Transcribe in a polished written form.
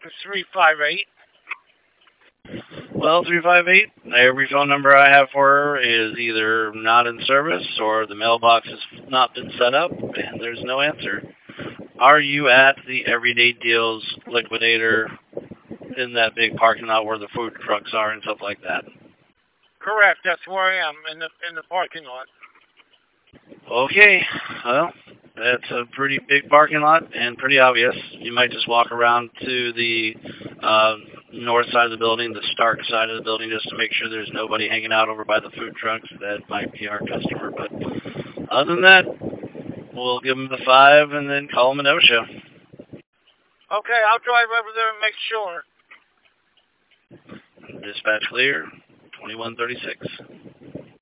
It's 358. Well, 358, every phone number I have for her is either not in service or the mailbox has not been set up, and there's no answer. Are you at the Everyday Deals Liquidator in that big parking lot where the food trucks are and stuff like that? Correct. That's where I am in the parking lot. Okay, well, that's a pretty big parking lot and pretty obvious. You might just walk around to the north side of the building, the Stark side of the building, just to make sure there's nobody hanging out over by the food trucks. That might be our customer. But other than that, we'll give them the 5 and then call them a no-show. Okay, I'll drive over there and make sure. Dispatch clear, 2136.